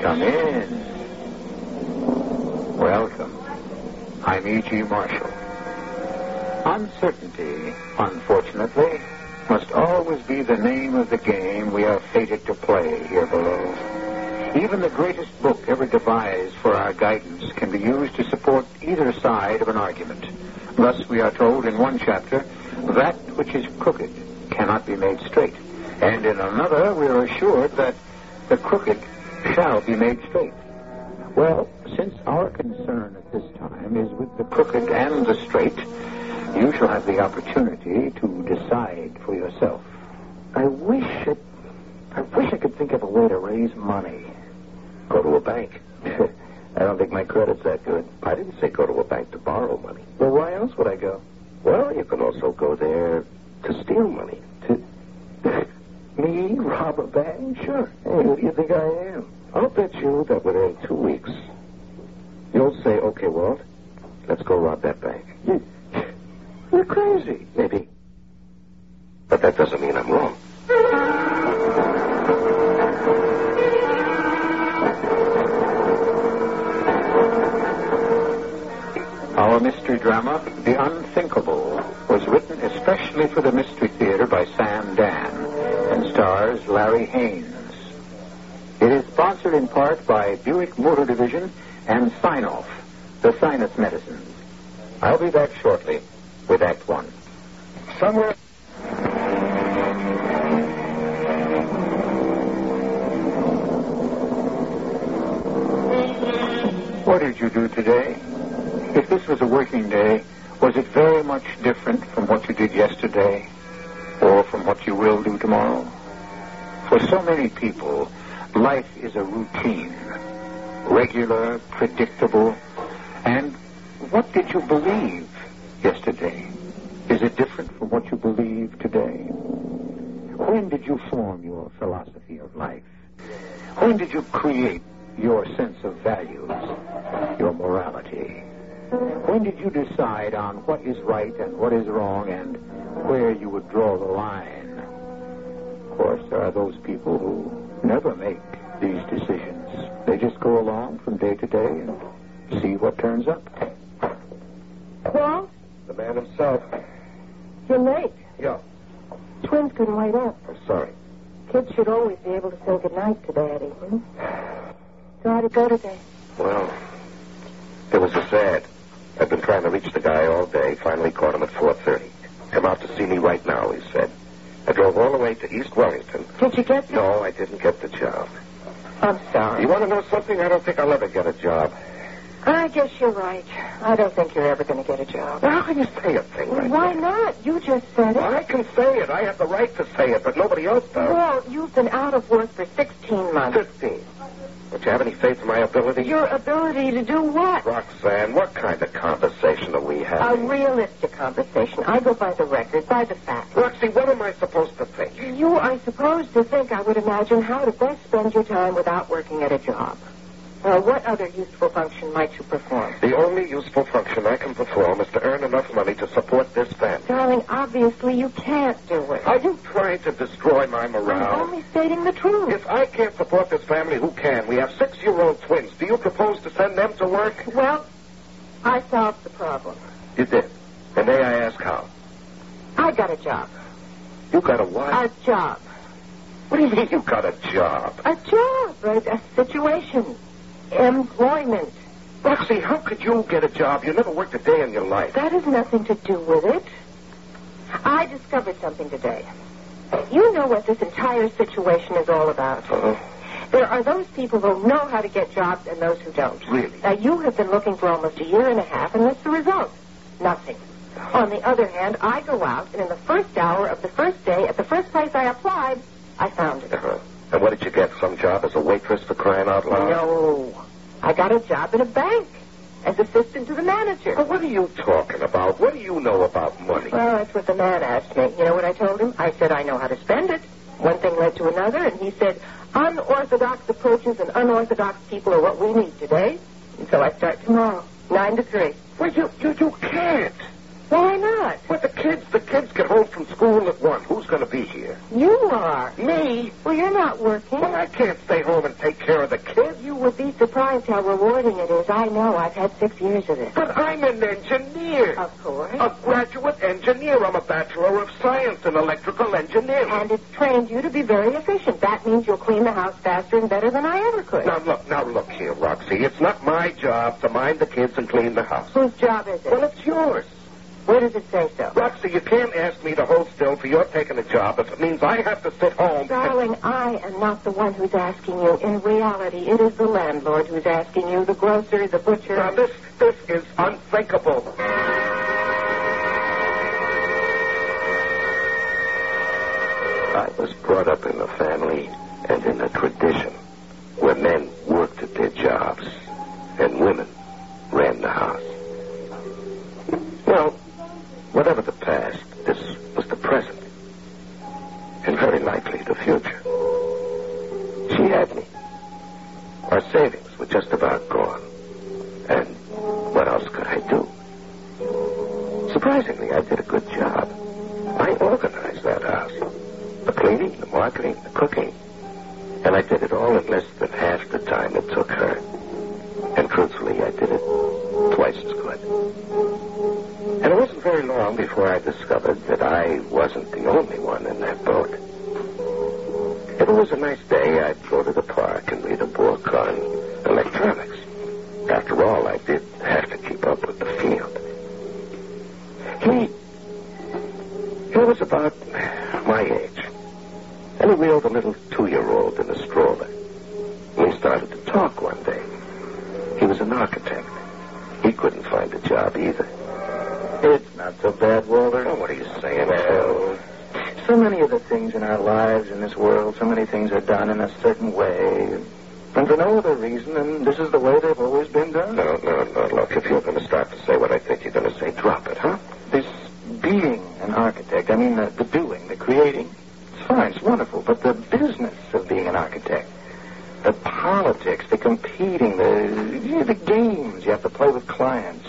Come in. Welcome. I'm E.G. Marshall. Uncertainty, unfortunately, must always be the name of the game we are fated to play here below. Even the greatest book ever devised for our guidance can be used to support either side of an argument. Thus, we are told in one chapter, that which is crooked cannot be made straight. And in another, we are assured that the crooked shall be made straight. Well, since our concern at this time is with the crooked and the straight, you shall have the opportunity to decide for yourself. I wish I could think of a way to raise money. Go to a bank. I don't think my credit's that good. I didn't say go to a bank to borrow money. Well, why else would I go? Well, you can also go there to steal money. Me rob a bank? Sure. Hey, who do you think I am? I'll bet you that within 2 weeks, you'll say, okay, Walt, let's go rob that bank. You're crazy. Maybe. But that doesn't mean I'm wrong. Our mystery drama, The Unthinkable, was written especially for the Mystery Theater by Sam Dan and stars Larry Haynes. It is sponsored in part by Buick Motor Division and Sinoff, the sinus medicines. I'll be back shortly with Act One. Somewhere... What did you do today? If this was a working day, was it very much different from what you did yesterday or from what you will do tomorrow? For so many people, life is a routine, regular, predictable. And what did you believe yesterday? Is it different from what you believe today? When did you form your philosophy of life? When did you create your sense of values, your morality? When did you decide on what is right and what is wrong and where you would draw the line? Of course, there are those people who never make these decisions. They just go along from day to day and see what turns up. Walt? The man himself. You're late. Yeah. Twins couldn't wait up. I'm sorry. Kids should always be able to say goodnight to Daddy. So how'd it go today? Well, it was a sad. I've been trying to reach the guy all day. Finally caught him at 4:30. Come out to see me right now, he said. I drove all the way to East Wellington. Did you get the... No, I didn't get the job. I'm sorry. You want to know something? I don't think I'll ever get a job. I guess you're right. I don't think you're ever going to get a job. Well, how can you say a thing like Why that? not? You just said it. Well, I can say it. I have the right to say it, but nobody else does. Walt, you've been out of work for 16 months. 15. Don't you have any faith in my ability? Your ability to do what? Roxanne, what kind of conversation are we A having? realistic conversation. I go by the record, by the facts. Roxy, what am I supposed to think? You are supposed to think, I would imagine, how to best spend your time without working at a job. What other useful function might you perform? The only useful function I can perform is to earn enough money to support this family. Darling, obviously you can't do it. Are you trying to destroy my I'm morale? only stating the truth. If I can't support this family, who can? We have 6-year-old twins. Do you propose to send them to work? Well, I solved the problem. You did. And may I ask how? I got a job. You got a what? A job. What do you mean you got a job? A job. A situation. Employment. Roxy, how could you get a job? You never worked a day in your life. That has nothing to do with it. I discovered something today. You know what this entire situation is all about. There are those people who know how to get jobs and those who don't. Really? Now, you have been looking for almost a year and a half, and what's the result? Nothing. On the other hand, I go out, and in the first hour of the first day, at the first place I applied, I found it. And what did you get? Some job as a waitress, for crying out loud? No. I got a job in a bank as assistant to the manager. But what are you talking about? What do you know about money? Well, that's what the man asked me. You know what I told him? I said I know how to spend it. One thing led to another, and he said, unorthodox approaches and unorthodox people are what we need today. And so I start tomorrow, 9 to 3. Well, you can't. Why not? Well, the kids get home from school at 1. Who's going to be here? You are. Me? Well, you're not working. Well, I can't stay home and take care of the kids. You would be surprised how rewarding it is. I know. I've had 6 years of it. But I'm an engineer. Of course. A graduate engineer. I'm a Bachelor of Science in Electrical Engineering. And it's trained you to be very efficient. That means you'll clean the house faster and better than I ever could. Now look here, Roxy. It's not my job to mind the kids and clean the house. Whose job is it? Well, it's yours. Where does it say so? Roxy, you can't ask me to hold still for your taking a job if it means I have to sit home. Darling, I am not the one who's asking you. In reality, it is the landlord who's asking you, the grocer, the butcher. Now, this is unthinkable. I was brought up in a family and in a tradition where men worked at their jobs and women ran the house. Well, whatever the past, this was the present. And very likely the future. She had me. Our savings were just about gone. And what else could I do? Surprisingly, I did a good job. I organized that house. The cleaning, the marketing, the cooking. And I did it all in less than half the time it took her. And truthfully, I did it twice as good. And it wasn't very long before I discovered that I wasn't the only one in that boat. If it was a nice day, I'd go to the park and read a book on electronics. After all, I did have to keep up with the field. He was about my age. And he wheeled a little 2-year-old in a stroller. We started to talk one day. He was an architect. He couldn't find a job either. It's not so bad, Walter. Oh, what are you saying, Phil? So many of the things in our lives in this world, so many things are done in a certain way. And for no other reason, and this is the way they've always been done. No. Look, if you're going to start to say what I think you're going to say, drop it, huh? This being an architect, I mean the doing, the creating, it's fine, it's wonderful. But the business of being an architect, the politics, the competing, the games you have to play with clients.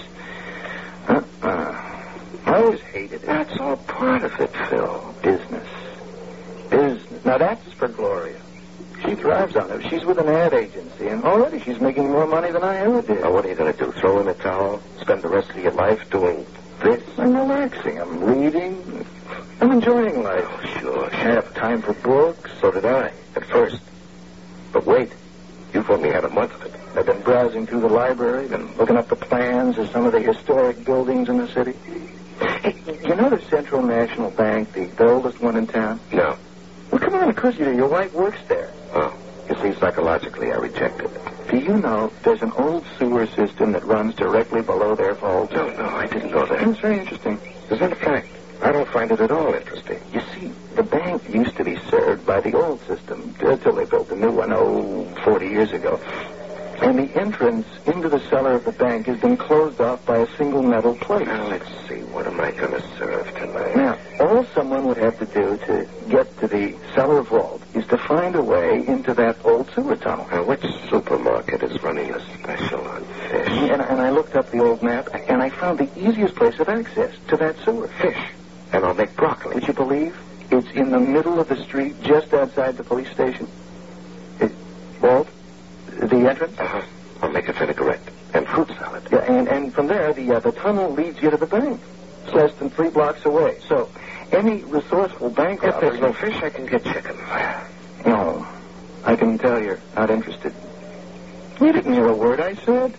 I always hated it. That's all part of it, Phil. Business. Now that's for Gloria. She thrives on it. She's with an ad agency, and already she's making more money than I ever did. Now, what are you going to do? Throw in a towel? Spend the rest of your life doing this? I'm relaxing. I'm reading. I'm enjoying life. Oh, sure. I have time for books. So did I, at first. But wait. You've only had a month of it. I've been browsing through the library, been looking up the plans of some of the historic buildings in the city. Hey, you know the Central National Bank, the oldest one in town? No. Well, come on, of course you do. Your wife works there. Oh. You see, psychologically, I reject it. Do you know there's an old sewer system that runs directly below their vault? No, I didn't know that. It's very interesting. As a matter of fact, I don't find it at all interesting. You see, the bank used to be served by the old system until they built the new one, 40 years ago. And the entrance into the cellar of the bank has been closed off by a single metal plate. Now, let's see. What am I going to serve tonight? Now, all someone would have to do to get to the cellar vault is to find a way into that old sewer tunnel. Now, which supermarket is running a special on fish? And I looked up the old map, and I found the easiest place of access to that sewer. Fish. And I'll make broccoli. Would you believe? It's in the middle of the street, just outside the police station. Walt? The entrance? Uh-huh. I'll make a vinaigrette and fruit salad. Yeah, and from there, the tunnel leads you to the bank. It's less than 3 blocks away. So, any resourceful bank If robber... there's no fish, I can get chicken. No, I can tell you're not interested. You didn't hear a word I said.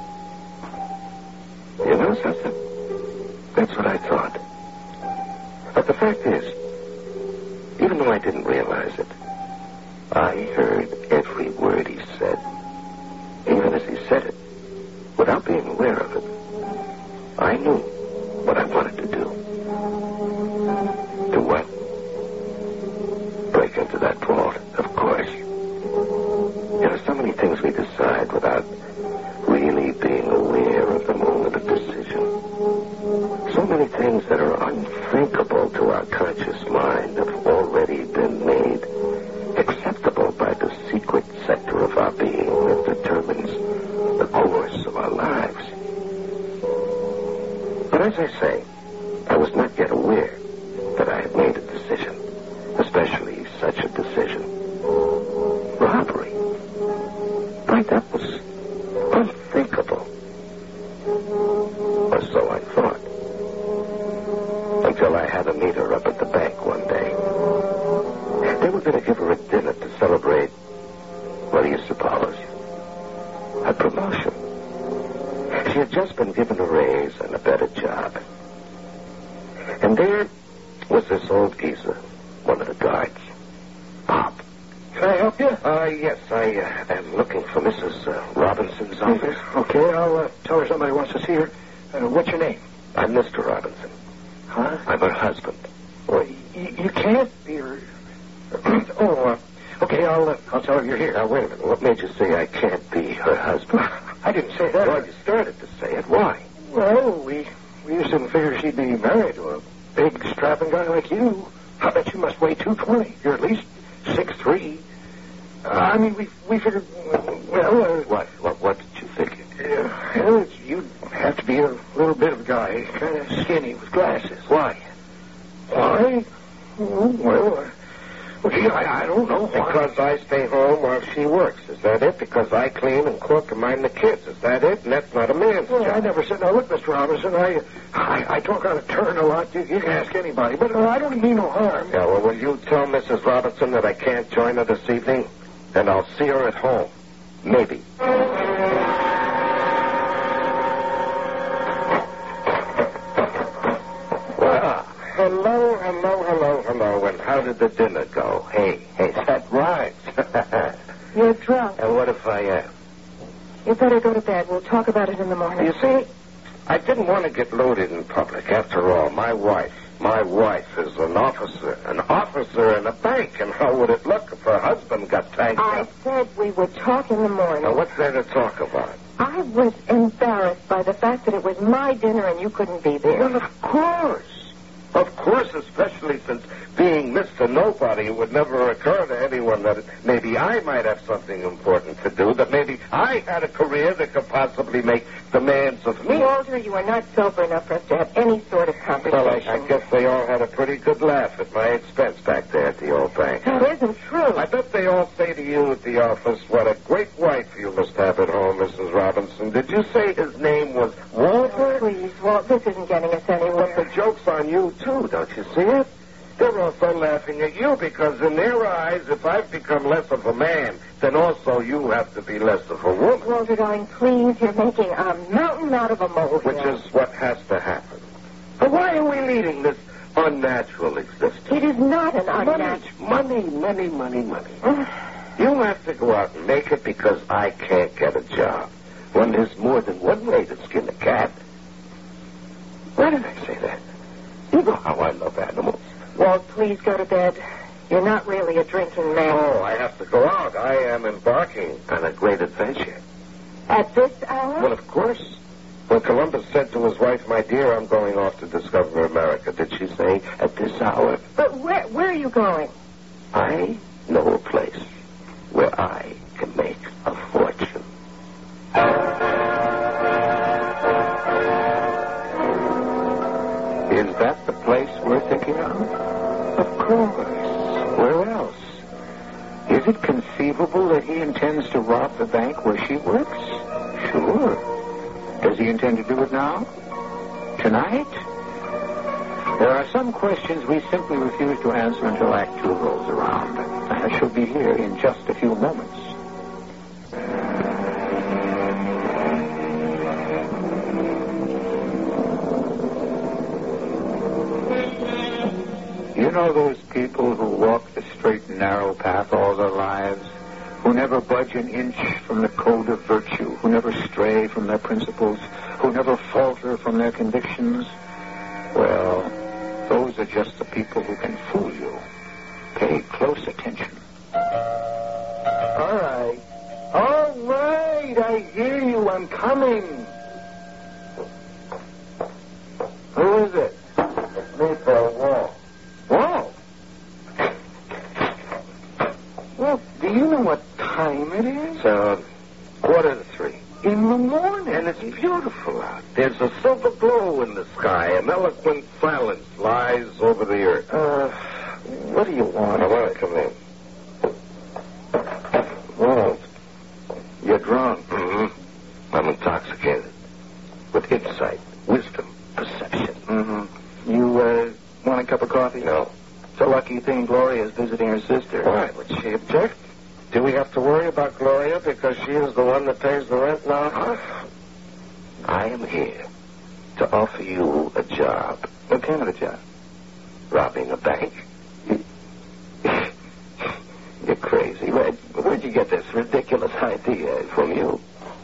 You know something? That's what I thought. But the fact is, even though I didn't realize it, I heard every word he said, even as he said it, without being aware of it. I knew what I wanted to do. Do what? Break into that vault, of course. There are so many things we decide without really being aware of the moment of decision. So many things that are unthinkable to our conscious mind have already been made acceptable by the secret sector of our being that determines the course of our lives. But as I say, especially such a decision. Robbery. Why, that was unthinkable. Or so I thought. Until I had to meet her up at the bank one day. They were going to give her a dinner to celebrate, what do you suppose? A promotion. She had just been given a raise and a better job. And there was this old geezer, one of the guards. Bob. Can I help you? Yes, I am looking for Mrs. Robinson's office. Okay, I'll tell her somebody wants to see her. What's your name? I'm Mr. Robinson. Huh? I'm her husband. Well, you can't be her... okay, I'll tell her you're here. Now, wait a minute. What made you say I can't be her husband? I didn't say that. Well, you started to say it. Why? Well, we just didn't figure she'd be married to a big, strapping guy like you. I bet you must weigh 220. You're at least 6'3". I mean, we figured, What did you figure? You'd have to be a little bit of a guy, kind of skinny with glasses. Why? Why? Well, gee, I don't know why. Because I stay home while she works. Is that it? Because I clean and cook and mind the kids. Is that it? And that's not a man's job. I never said... Now, look, Mr. Robinson, I talk out of turn a lot. You can ask anybody. But I don't mean no harm. Yeah, well, will you tell Mrs. Robinson that I can't join her this evening? And I'll see her at home. Maybe. Well, hello. And how did the dinner go? Hey, that rhymes. You're drunk. And what if I am? You better go to bed. We'll talk about it in the morning. You see, I didn't want to get loaded in public. After all, my wife is an officer in a bank. And how would it look if her husband got tanked I up? said we would talk in the morning. Now, what's there to talk about? I was embarrassed by the fact that it was my dinner and you couldn't be there. Well, of course. Of course, especially since being Mr. Nobody, it would never occur to anyone that maybe I might have something important to do, that maybe I had a career that could possibly make demands of me. Walter, you are not sober enough for us to have any sort of conversation. Well, I guess they all had a pretty good laugh at my expense back there at the old bank. That isn't true. I bet they all say to you at the office, what a great wife you must have at home, Mrs. Robinson. Did you say his name was Walter? Please, Walt, this isn't getting us anywhere. But the joke's on you, too, don't you see it? They're also laughing at you because in their eyes, if I've become less of a man, then also you have to be less of a woman. Walter, darling, please, you're making a mountain out of a molehill. Which is what has to happen. But why are we leading this unnatural existence? It is not an unnatural... Money. You have to go out and make it because I can't get a job. When there's more than one way to skin a cat. Why did I say that? You know how I love animals. Walt, please go to bed. You're not really a drinking man. Oh, I have to go out. I am embarking on a great adventure. At this hour? Well, of course. When Columbus said to his wife, my dear, I'm going off to discover America, did she say, at this hour? But where are you going? I know a place where I can make a fortune. Is that the place we're thinking of? Of course. Where else? Is it conceivable that he intends to rob the bank where she works? Sure. Does he intend to do it now? Tonight? There are some questions we simply refuse to answer until Act 2 rolls around. I shall be here in just a few moments. You know those people who walk the straight and narrow path all their lives, who never budge an inch from the code of virtue, who never stray from their principles, who never falter from their convictions? Well, those are just the people who can fool you. Pay close attention. All right, I hear you. I'm coming. Who is it? It's me, Phil Wall. Wall? Well, do you know what time it is? 2:45. In the morning. And it's beautiful out. There's a silver glow in the sky. An eloquent silence lies over the earth. What do you want? I want to come in. Walt, you're drunk. Mm-hmm. I'm intoxicated. With insight, wisdom, perception. Mm-hmm. You, want a cup of coffee? No. It's a lucky thing Gloria's visiting her sister. Why? Would she object? Do we have to worry about Gloria because she is the one that pays the rent now? Huh? I am here to offer you a job. What kind of a job? Robbing a bank. You're crazy. Where'd you get this ridiculous idea? From you?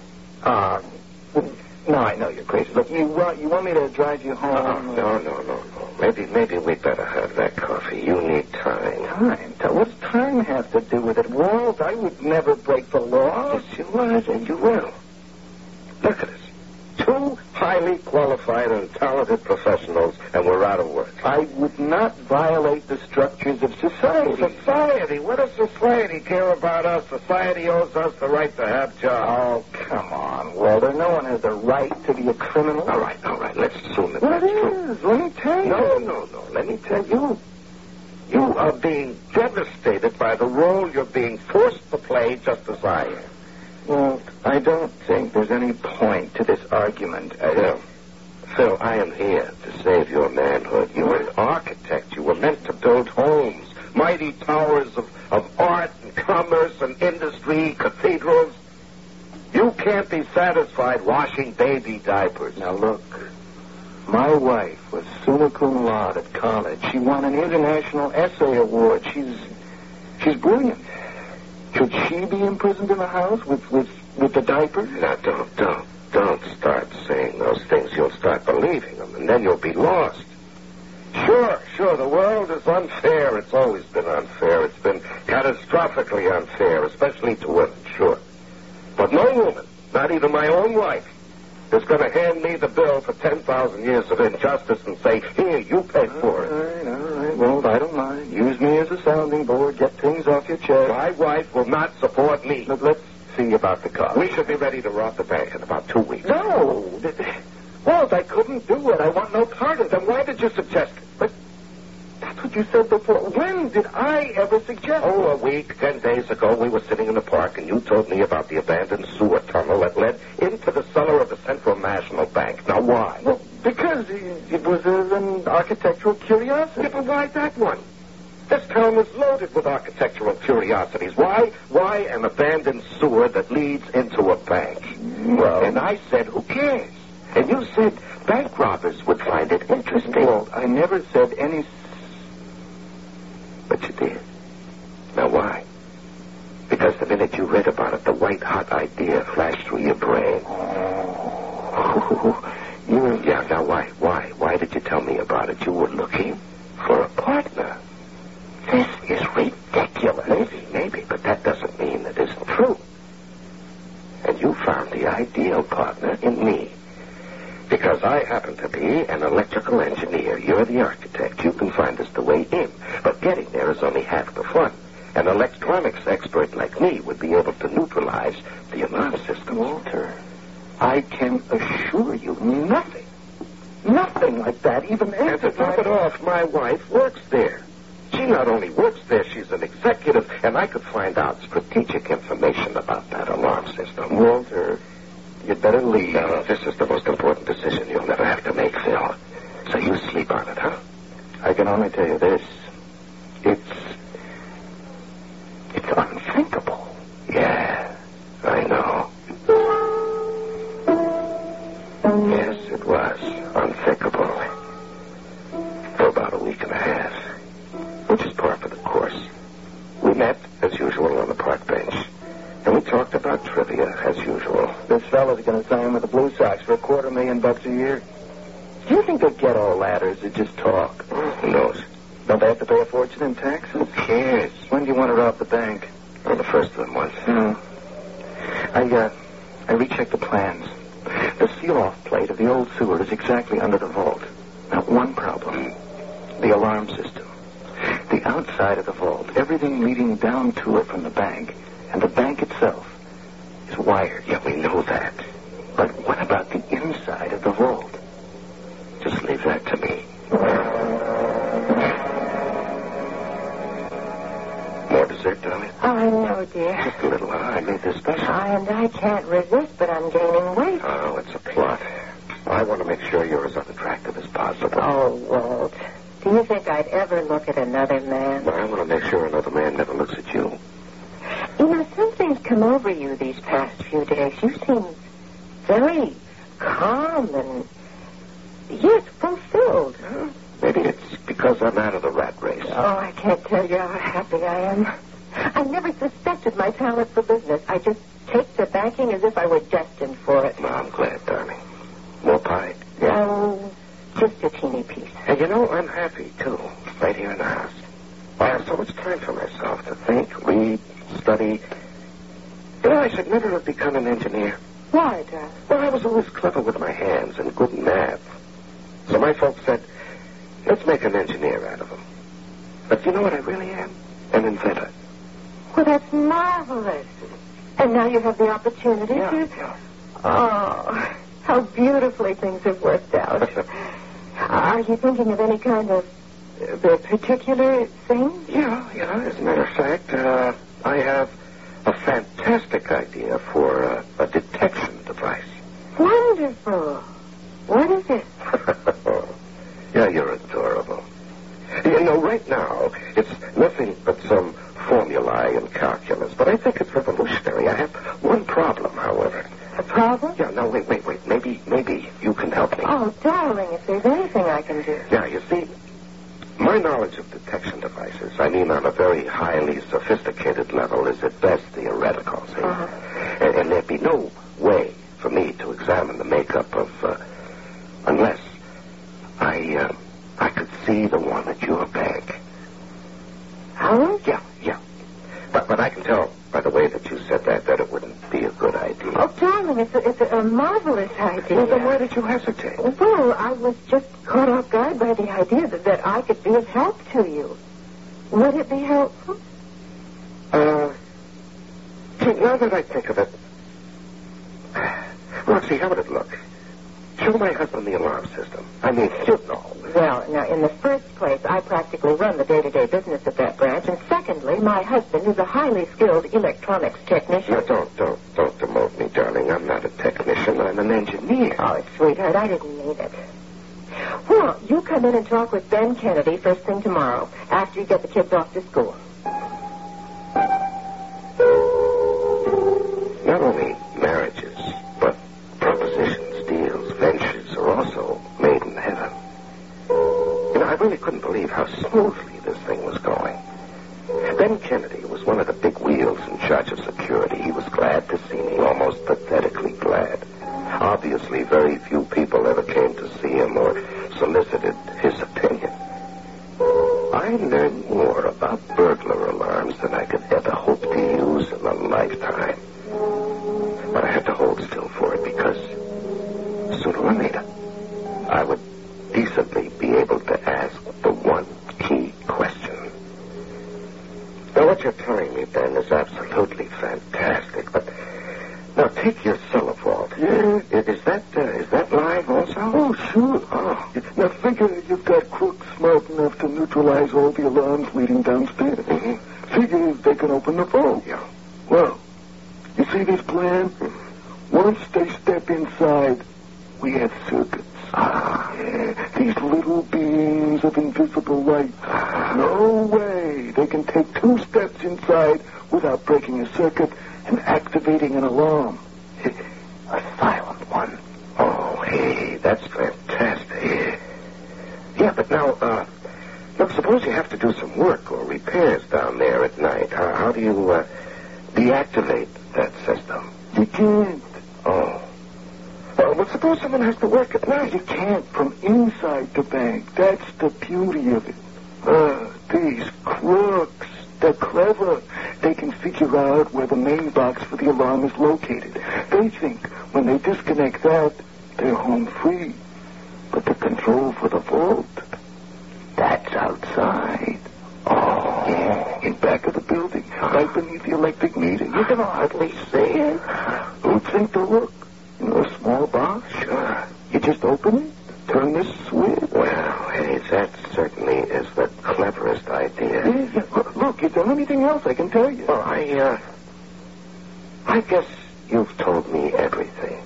No, I know you're crazy. Look, you want me to drive you home? No. Maybe we'd better have that coffee. You need time. Time? What's time have to do with it? Walt, I would never break the law. Yes, you would, and you will. Look at us. 2 highly qualified and talented professionals, and we're out of work. I would not violate the structures of society. Society? What does society care about us? Society owes us the right to have jobs. Oh, come on, Walter. No one has the right to be a criminal. All right. Let's assume that What that's true. is? Let me tell you. No. Let me tell you. You are being devastated by the role you're being forced to play just as I am. Well, I don't think there's any point to this argument. Phil, I am here to save your manhood. You were an architect. You were meant to build homes, mighty towers of art and commerce and industry, cathedrals. You can't be satisfied washing baby diapers. Now, look. My wife was summa cum laude at college. She won an international essay award. She's brilliant. Should she be imprisoned in the house with the diapers? Now, don't start saying those things. You'll start believing them, and then you'll be lost. Sure, the world is unfair. It's always been unfair. It's been catastrophically unfair, especially to women, sure. But no woman, not even my own wife, is going to hand me the bill for 10,000 years of injustice and say, here, you pay for it. All right. Well, I don't mind. Use me as a sounding board. Get things off your chest. My wife will not support me. But let's see about the car. We should be ready to rob the bank in about 2 weeks. No. Walt, I couldn't do it. I want no part of it. Then why did you suggest it? But that's what you said before. When did I ever suggest it? A week, 10 days ago, we were sitting in the park, and you told me about the abandoned sewer tunnel that led into the cellar of the Central National Bank. Now, why? Well, because it was an architectural curiosity. Yeah, but why that one? This town is loaded with architectural curiosities. Why an abandoned sewer that leads into a bank? Well, and I said, who cares? And you said bank robbers would find it interesting. Walt, I never said any... But you did. Now, why? Because the minute you read about it, the white-hot idea flashed through your brain. Yeah, now why? Why did you tell me about it? You were looking for a partner. This is ridiculous. Maybe, but that doesn't mean it isn't true. And you found the ideal partner in me. Because I happen to be an electrical engineer. You're the architect. You can find us the way in. But getting there is only half the fun. An electronics expert like me would be able to neutralize the alarm system. Walter, I can assure you nothing like that even And to top it off, my wife works there. She not only works there, she's an executive, and I could find out strategic information about that alarm system. Walter, you'd better leave. No, this is the most important decision you'll never have to make, Phil. So you sleep on it, huh? I can only tell you this. It's unthinkable. Yeah, I know. Yes, it was unthinkable. For about a week and a half, which is par for the course. We met, as usual, on the park bench. And we talked about trivia, as usual. This fella's going to sign with the Blue Sox for $250,000 a year. Do you think they get all that, or is it just talk? Who knows? Don't they have to pay a fortune in taxes? Who cares? When do you want to rob the bank? On the first of the month. I rechecked the plans. The seal-off plate of the old sewer is exactly under the vault. Now, one problem. The alarm system. The outside of the vault, everything leading down to it from the bank, and the bank itself, is wired. Yeah, we know that. But what about the inside of the vault? Just leave that to me. dessert, darling? Oh, I know, dear. Just a little. I made this special. And I can't resist, but I'm gaining weight. Oh, it's a plot. I want to make sure you're as unattractive as possible. Oh, Walt. Do you think I'd ever look at another man? I want to make sure another man never looks at you. You know, something's come over you these past few days. You seem very calm and, yes, fulfilled. Huh? Maybe it's because I'm out of the rat race. Oh, I can't tell you how happy I am. I never suspected my talent for business. I just take to banking as if I were destined for it. Well, I'm glad, darling. More pie? No, just a teeny piece. And you know, I'm happy, too, right here in the house. I have so much time for myself to think, read, study. You know, I should never have become an engineer. Why, Dad? Well, I was always clever with my hands and good in math. So my folks said, let's make an engineer out of him. But you know what I really am? An inventor. Well, that's marvelous. And now you have the opportunity to... Yeah. Oh, how beautifully things have worked out. Are you thinking of any kind of particular thing? Yeah. As a matter of fact, I have a fantastic idea for a detection device. Wonderful. What is it? Yeah, you're adorable. You know, right now, it's nothing but some formulae and calculus, but I think it's revolutionary. I have one problem, however. A problem? Yeah, no, wait. Maybe you can help me. Oh, darling, if there's anything I can do. Yeah, you see, my knowledge of detection devices, I mean on a very highly sophisticated level, is at best theoretical, see? And there'd be no way for me to examine the makeup of, unless I could see the one at your bank. Howard? Yeah. But I can tell by the way that you said that it wouldn't be a good idea. Oh, darling, it's a marvelous idea. Well, then why did you hesitate? Well, I was just caught off guard by the idea that I could be of help to you. Would it be helpful? See, now that I think of it, Roxy, how would it look? Show my husband the alarm system. I mean, you know. Well, now, in the first place, I practically run the day-to-day business of that branch, and secondly, my husband is a highly skilled electronics technician. Now, don't demote me, darling. I'm not a technician. I'm an engineer. Oh, sweetheart, I didn't mean it. Well, you come in and talk with Ben Kennedy first thing tomorrow, after you get the kids off to school. Not only marriages, but propositions, deals, ventures are also made in heaven. You know, I really couldn't believe how smoothly this thing was going. Ben Kennedy was one of the big wheels in charge of security. He was glad to see me, almost pathetically glad. Obviously, very few people ever came to see him or solicited his opinion. I learned more about burglar alarms than I could ever hope to use in a lifetime. But I had to hold still for it because sooner or later, I would decently be able to ask the one key question. Now, what you're telling me, Ben, is absolutely fantastic, but now take your cellar vault. Yeah? Is that live also? Oh, sure. Oh. Now, figure you've got crooks smart enough to neutralize all the alarms leading downstairs. Mm-hmm. Figure they can open the vault. Yeah. Well, you see this plan? Once they step inside, we have circuits. Yeah, these little beams of invisible light. No way they can take 2 steps inside without breaking a circuit and activating an alarm. A silent one. Oh, hey, that's fantastic. Yeah, but now, look, suppose you have to do some work or repairs down there at night. How do you, deactivate that system? You can't. Oh. Well, suppose someone has to work at night. You can't from inside the bank. That's the beauty of it. These crooks, they're clever. They can figure out where the main box for the alarm is located. They think when they disconnect that, they're home free. But the control for the vault, that's outside. Oh. Yeah, in back of the building, right beneath the electric meter. You can hardly see it. Who'd think to look? You know, a small box? Sure. You just open it, turn this switch. Well, hey, that certainly is the cleverest idea. Yeah. Look, you don't know anything else, I can tell you. Well, I guess you've told me everything.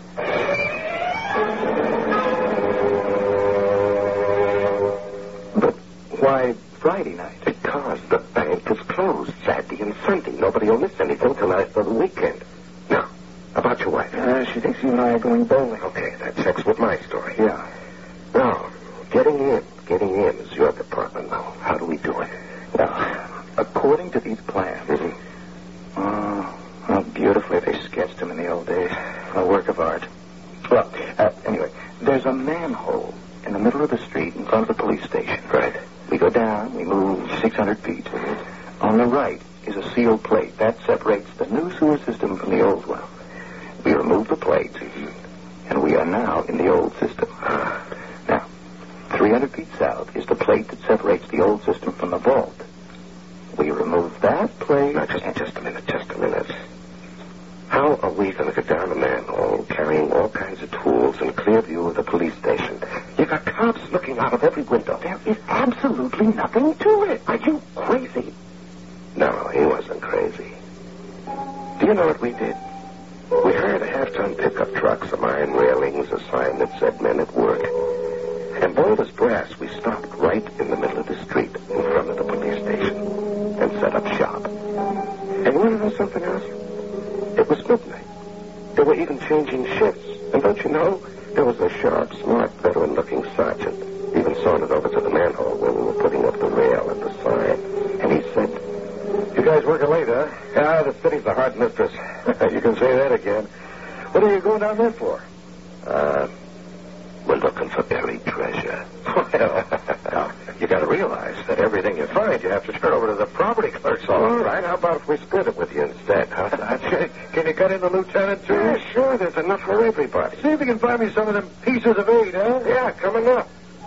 But why Friday night? Because the bank is closed Saturday and Sunday. Nobody will miss anything till after the weekend. Now, about your wife. She thinks you and I are going bowling. Okay, that checks with my story. Yeah. Now, getting in is your department now. How do we do it? Now, according to these plans, how beautifully they sketched them in the old days. A work of art. Well, anyway, there's a manhole in the middle of the street in front of the police station. Right. We go down, we move 600 feet. On the right is a sealed plate. That separates the new sewer system from the old one. We remove the plate, and we are now in the old system. Now, 300 feet south is the plate that separates the old system from the vault. We remove that plate... Now, just a minute. How are we going to go down the manhole carrying all kinds of tools in clear view of the police station? You got cops looking out of every window. There is absolutely nothing to it. Are you crazy? No, he wasn't crazy. Do you know what we did? We hired a half-ton pickup truck, some iron railings, a sign that said men at work. And bold as brass, we stopped right in the middle of the street in front of the police station and set up shop. And you want to know something else? It was midnight. They were even changing shifts. And don't you know, there was a sharp, smart, veteran-looking sergeant even sauntered over to the manhole where we were putting up the rail and the sign. And he said, "You guys working late, huh?" "Yeah, the city's a hard mistress." "You can say that again. What are you going down there for?" We're looking for buried treasure." Well, now, you got to realize that everything you find, you have to turn over to the property clerk's office. All right, how about if we split it with you instead, huh? Can you cut in the lieutenant, too? Yeah, sure, there's enough for everybody. See if you can find me some of them pieces of 8, huh? Yeah, coming up.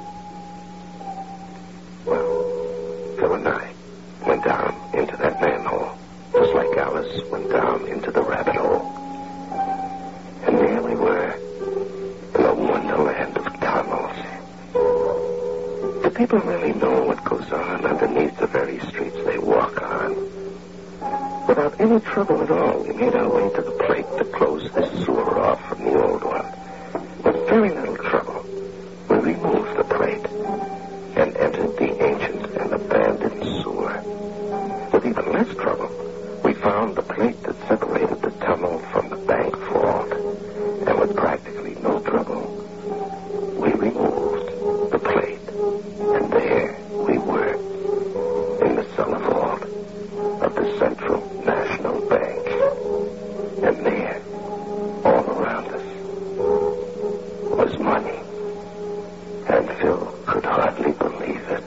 Well, Phil and I went down into that manhole, just like Alice went down into the rabbit hole. And there we were, in a wonderland of tunnels. Do people really know what goes on underneath the very streets they walk on? Without any trouble at all, we made our way to the plate to close this sewer off from the old one. With very little trouble, we removed the plate and entered the ancient and abandoned sewer. With even less trouble, we found the plate that separated the tunnel from the bank vault. And with practically no trouble, we removed the plate. And there we were, in the cellar vault of the Central National Bank. And there, all around us, was money. And Phil could hardly believe it.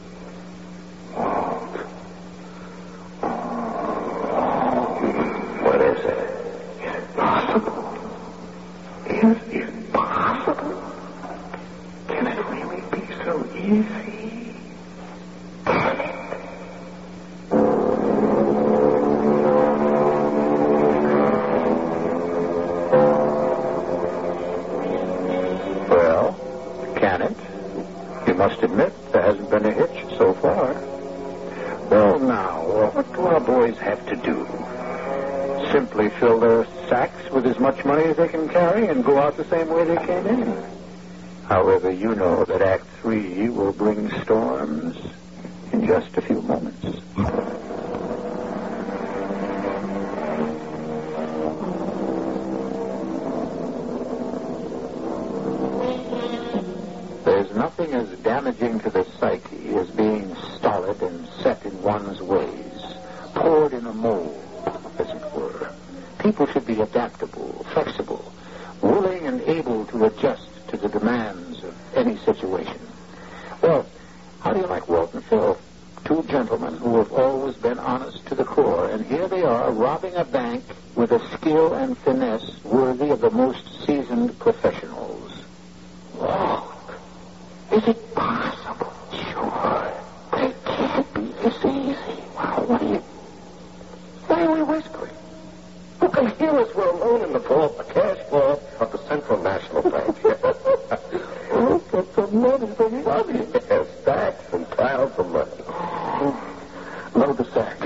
What is it? Impossible. Is it possible? Can it really be so easy? Can it? Well, can it? You must admit there hasn't been a hitch so far. Well, now, what do our boys have to do? Simply fill their sacks with as much money as they can carry and go out the same way they came in. However, you know that Act 3 will bring storms in just a few moments. There's nothing as damaging to the psyche as being stolid and set in one's ways, poured in a mold, as it were. People should be adaptable, flexible, willing and able to adjust to the demands of any situation. Well, how do you like Walt and Phil? Two gentlemen who have always been honest to the core, and here they are robbing a bank with a skill and finesse worthy of the most seasoned professionals. Walt, is it possible? Sure, but it can't be this easy. Wow, why are we whispering? Who can hear us? We're alone in the vault, the cash vault of the Central National Bank. Oh, but the money. Yes, stacks and piles of money. Load the sack.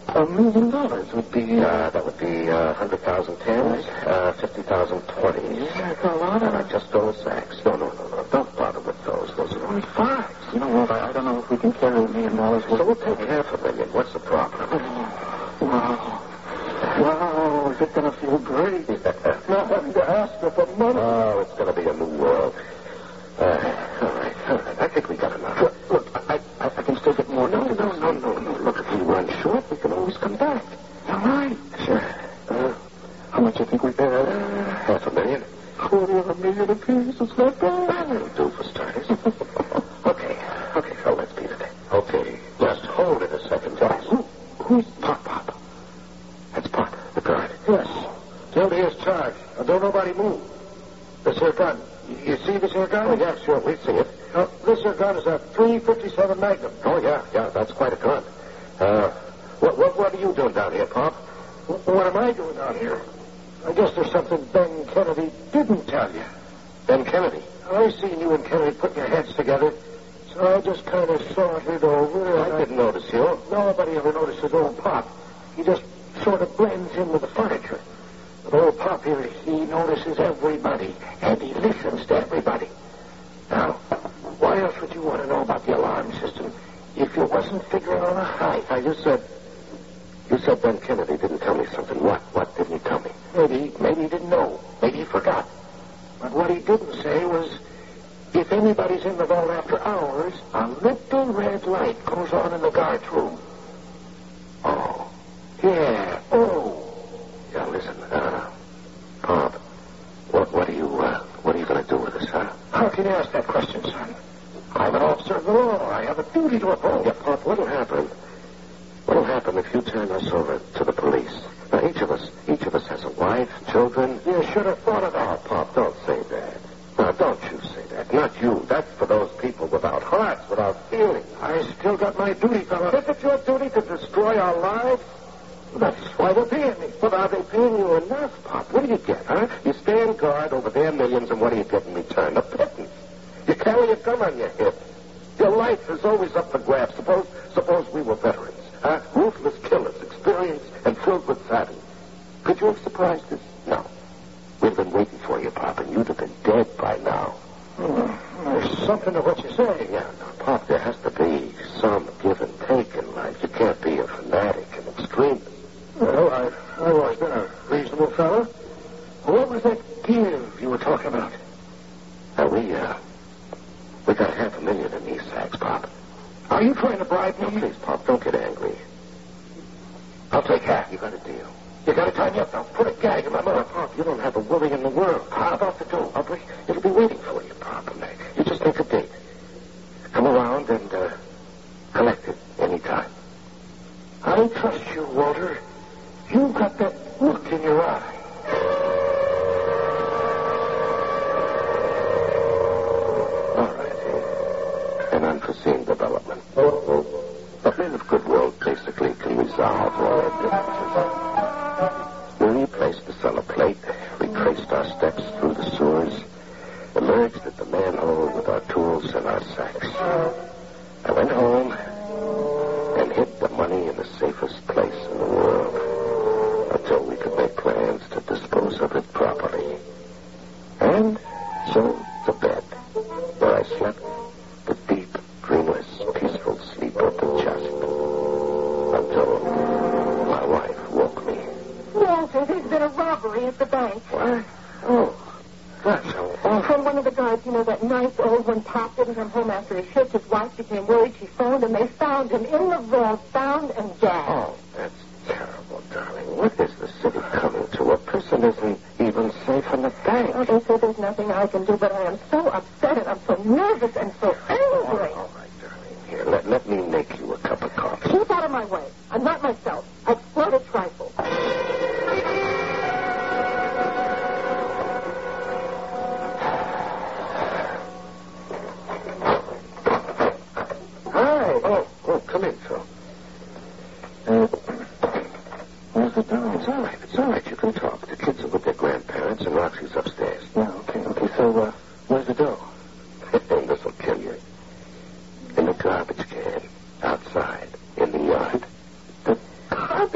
$1 million would be, that would be 100,000 tens, 50,000 20s. Yeah, a lot And I just own sacks. No. Don't bother with those. Those are only fives. You know what? I don't know if we can carry $1 million worth. So we'll take $500,000. What's the problem? Wow, is it going to feel great? Not having to ask her for money. Oh, it's going to be a new world. All right. I think we got enough. Look, I can still get more. No. Look, if we run short, we can always come back. All right. Sure. How much do you think we pay? $500,000. Quarter of $1 million apiece. It's not bad. That'll do for starters. Okay, Phil, let's beat it. Okay, just hold it a second, guys. Who's Pop? That's Pop, the guard. Yes. Guilty as charged. Now, don't nobody move. This here gun. You see this here gun? Oh, yeah, sure, we see it. This here gun is a .357 Magnum. Oh, yeah, that's quite a gun. What are you doing down here, Pop? What am I doing down here? I guess there's something Ben Kennedy didn't tell you. Ben Kennedy? I seen you and Kennedy putting your heads together, so I just kind of sauntered over. I didn't notice you. Nobody ever notices old Pop. He just sort of blends in with the furniture. But old Pop here, he notices everybody, and he listens to everybody. Now, why else would you want to know about the alarm system if you wasn't figuring on a high? Now, you said Ben Kennedy didn't tell me something. What didn't he tell me? Maybe he didn't know. Maybe he forgot. But what he didn't say was, if anybody's in the vault after hours, a little red light goes on in the guard's room. Oh. Yeah, Yeah, listen, Pop, what are you going to do with us, huh? How can you ask that question, son? I'm an officer of the law. I have a duty to uphold. Yeah, Pop, what'll happen if you turn us over to the police? Now, each of us has a wife, children. You should have thought of that. Oh, Pop, don't say that. Now, don't you say that. Not you. That's for those people without hearts, without feelings. I still got my duty, fella. Is it your duty to destroy our lives? That's why they're paying me. But are they paying you enough, Pop? What do you get, huh? You stand guard over their millions, and what do you get in return? A pittance. You carry a gun on your hip. Your life is always up for grabs. Suppose we were veterans, huh? Ruthless killers, experienced and filled with savvy. Could you have surprised us? No. We've been waiting for you, Pop, and you'd have been dead by now. There's something to what you say. Yeah, now, Pop, there has to be some give and take in life. You can't be a fanatic and extremist. Well, I've always been a reasonable fellow. What was that give you were talking about? Now, we got $500,000 in these sacks, Pop. Are you trying to bribe me? Please, Pop, don't get angry. I'll take half. You got a deal. You gotta tie me up now. Put a gag in my mouth. Pop, you don't have a worry in the world. How about the dough? It'll be waiting for you, Pop. And you just make a date. Come around and collect it anytime. I trust you, Walter. You got that look in your eye. All right. An unforeseen development. A bit of goodwill basically can resolve all differences. We replaced the cellar plate, retraced our steps through the sewers, emerged at the manhole with our tools and our sacks. I went home and hid the money in the safest place in the world until we could make plans to dispose of it properly. And so to bed, where I slept the deep, dreamless, peaceful sleep of the just until my wife woke me. Walter, there's been a robbery at the bank. What? Oh, that's so awful. From one of the guards, you know, that nice old one. Pop didn't come home after his shift. His wife became worried. She phoned, and they found him in the vault, bound and gagged. Oh, that's terrible, darling. What is the city coming to? A person isn't even safe in the bank. Oh, they say there's nothing I can do, but I am so upset, and I'm so nervous and so angry. All right, darling. Here, let me make you a cup of coffee. Keep out of my way. I'm not myself. I explode a trifle. Oh, come in, Phil. Where's the door? It's all right. You can talk. The kids are with their grandparents, and Roxy's upstairs. Yeah, okay. So, where's the dough? This'll kill you. In the garbage can, outside, in the yard. The garbage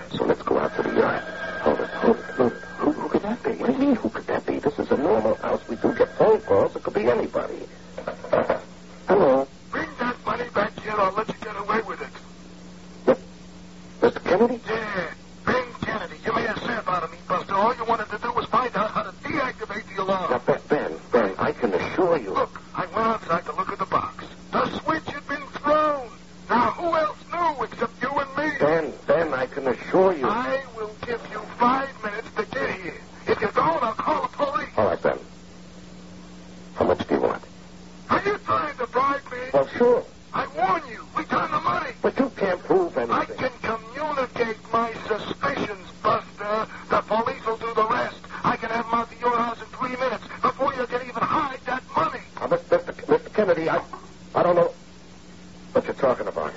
So let's go out to the yard. Hold it. Who could that be? What do you mean, who could that be? This is a normal house. We do get phone calls. It could be anybody. Hello. Bring that money back here. I'll let you get away with it. Mr. Kennedy? Yeah. Ben Kennedy. You may have said about me, Buster. All you wanted to do was find out how to deactivate the alarm. Now, Ben, I can assure you. Look, I went outside to look at the box. The switch had been thrown. Now, who else knew except you and me? Ben, I can assure you. I will give you 5 minutes to get here. If you don't, I'll call the police. All right, Ben. How much do you want? Are you trying to bribe me? Well, sure. I warn you. Return the money. But you can't prove anything. I can communicate my suspicions, Buster. The police will do the rest. I can have them out to your house in 3 minutes before you can even hide that money. Mr. Kennedy, I don't know what you're talking about.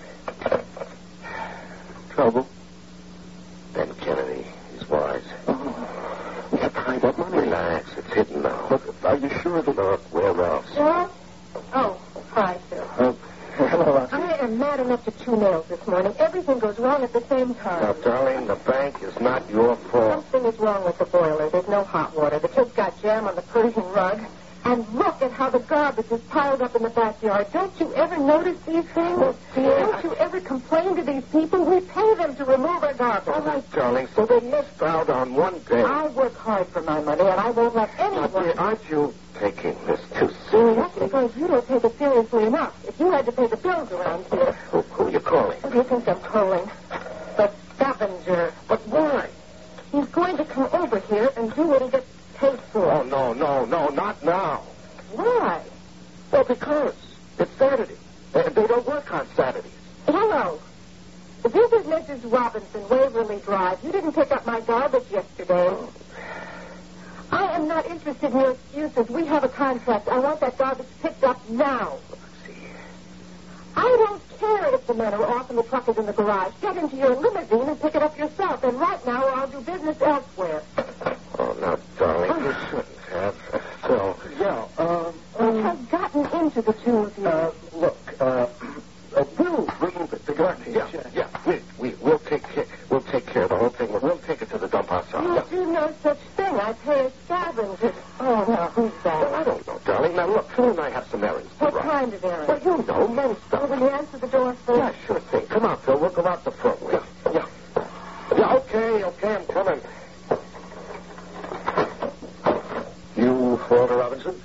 Trouble? Ben Kennedy, he's wise. We have to hide that money. Relax, it's hidden now. But are you sure that... Look, where else? Phil? Oh, hi, Phil. Hello, I am mad enough to 2 nails this morning. Everything goes wrong at the same time. Now, darling, the bank is not your fault. Something is wrong with the boiler. There's no hot water. The kids got jam on the Persian rug. And look at how the garbage is piled up in the backyard. Don't you ever notice these things? Don't you ever complain to these people? We pay them to remove our garbage. All right, darling, so they missed out on one day. I work hard for my money, and I won't let Now, anyone... dear, aren't you taking this too That's seriously? because you don't take it seriously enough. If you had to pay the bills around here... Who are you calling? What do you think I'm calling? The scavenger. But why? He's going to come over here and do what he gets paid for. Oh, no, not now. Why? Well, because it's Saturday. They don't work on Saturdays. Hello. This is Mrs. Robinson, Waverly Drive. You didn't pick up my garbage yesterday. I am not interested in your excuses. We have a contract. I want that garbage picked up now. I don't care if the men are off and the truck is in the garage. Get into your limousine and pick it up yourself. And right now, or I'll do business elsewhere. Oh, now, darling, you shouldn't have. Phil. Yeah, What has gotten into the two of you? look, we'll remove the garbage. Yeah. We'll take care of the whole thing. We'll take it to the dump ourselves. You do no such thing. I pay a scavenger. Oh, now, who's Well, I that? don't know, darling. Now, look, Phil and I have some errands to What run. kind of errand? Well, you know, men's stuff. Will you answer the door first? Yeah, sure thing. Come on, Phil. We'll go out the front way. Yeah, okay, I'm coming. You Walter Robinson?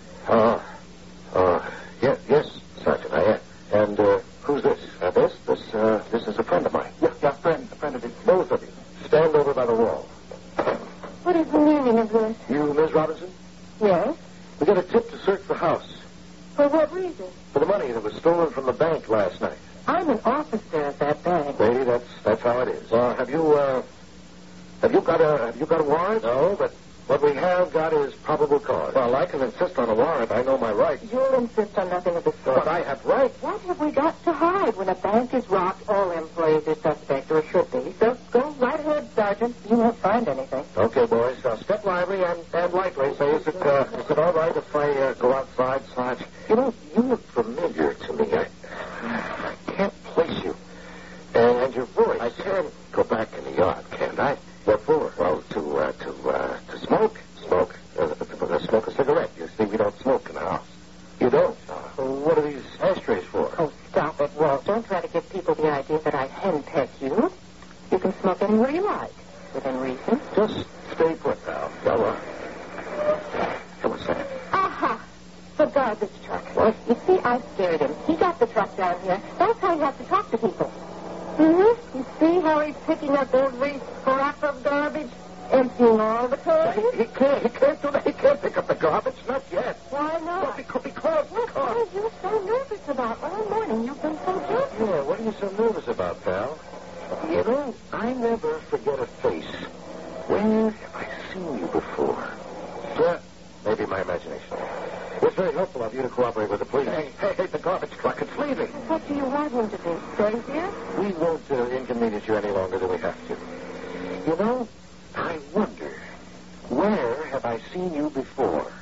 Yes, Sergeant, I am. And, who's this? This is a friend of mine. Yeah, friend of his. Both of you. Stand over by the wall. What is the meaning of this? You, Miss Robinson? Yes? We got a tip to search the house For what reason? for the money that was stolen from the bank last night. I'm an officer at that bank. Lady, that's how it is. Have you got a warrant? No, but what we have got is probable cause. Well, I can insist on a warrant. I know my rights. You'll insist on nothing of the sort. But I have rights. What have we got to hide? When a bank is robbed, all employees are suspect, or should be. So go right ahead, Sergeant. You won't find anything. Okay, boys. Step lively and lightly. Say, is it all right if I go outside, Sarge? You know, you look familiar to me. I can't place you. And your voice. I can go back in the yard, can't I? What for? Well, to smoke. Smoke. Smoke a cigarette. You see, we don't smoke in the house. You don't? What are these ashtrays for? Oh, stop it, Walt. Don't try to give people the idea that I henpeck you. You can smoke anywhere you like, within reason. Just stay put now. Go Come on, second. Aha! The garbage truck. What? You see, I scared him. He got the truck down here. That's how you have to talk to people. Mm-hmm. You see how he's picking up every scrap of garbage? Emptying all the cans? He can't do that. He can't pick up the garbage. Not yet. Why not? Well, because. What are you so nervous about? All morning you've been so gentle. Yeah, what are you so nervous about, pal? You know, I never forget a face. Where have I seen you before? Yeah, maybe my imagination. It's very helpful of you to cooperate with the police. Hey, the garbage truck, it's leaving. What do you want him to do? Stay here? We won't inconvenience you any longer than we have to. You know, I wonder, where have I seen you before?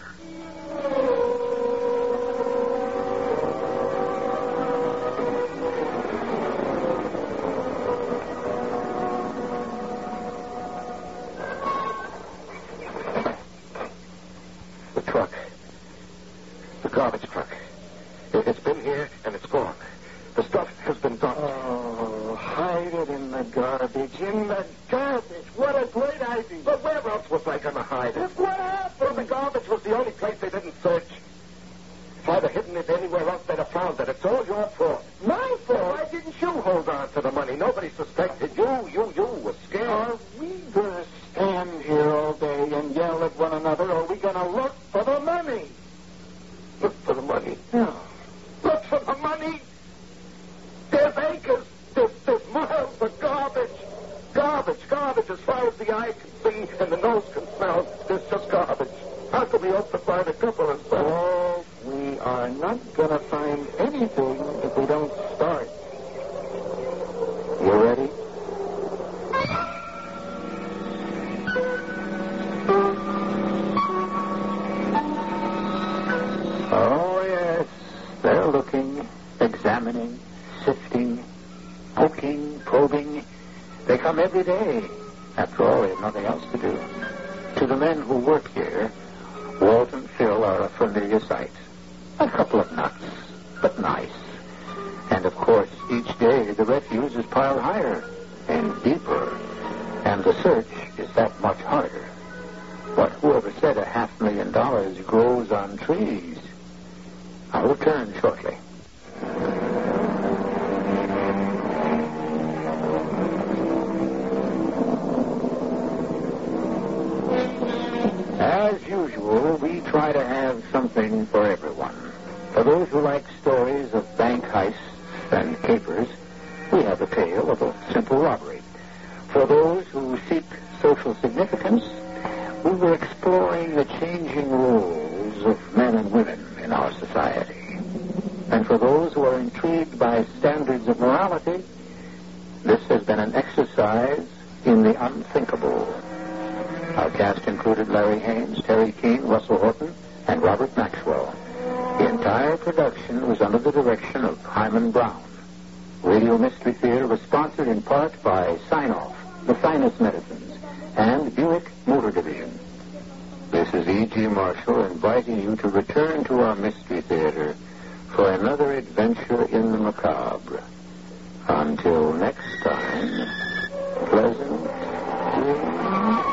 garbage. What a great idea. But where else was I going to hide it? What happened? Well, the garbage was the only place they didn't search. If I'd have hidden it anywhere else, they'd have found it. It's all your fault. My fault? Why didn't you hold on to the money? Nobody suspected you. You were scared. Are we going to stand here all day and yell at one another, or are we going to look for the money? Look for the money. Yeah. Look for the money. There's acres. There's miles of garbage. Garbage as far as the eye can see and the nose can smell. There's just garbage. How can we hope to find a couple of stuff? Oh, we are not going to find anything if we don't start. You ready? Oh, yes. They're looking, examining, sifting, poking, probing. They come every day. After all, they have nothing else to do. To the men who work here, Walt and Phil are a familiar sight. A couple of nuts, but nice. And, of course, each day the refuse is piled higher and deeper, and the search is that much harder. But whoever said $500,000 grows on trees? I'll return shortly. As usual, we try to have something for everyone. For those who like stories of bank heists and capers, we have a tale of a simple robbery. For those who seek social significance, we were exploring the changing roles of men and women in our society. And for those who are intrigued by standards of morality, this has been an exercise in the unthinkable. Our cast included Larry Haynes, Terry Keane, Russell Horton, and Robert Maxwell. The entire production was under the direction of Hyman Brown. Radio Mystery Theater was sponsored in part by Sign-Off, The Finest Medicines, and Buick Motor Division. This is E.G. Marshall inviting you to return to our Mystery Theater for another adventure in the macabre. Until next time, pleasant dreams.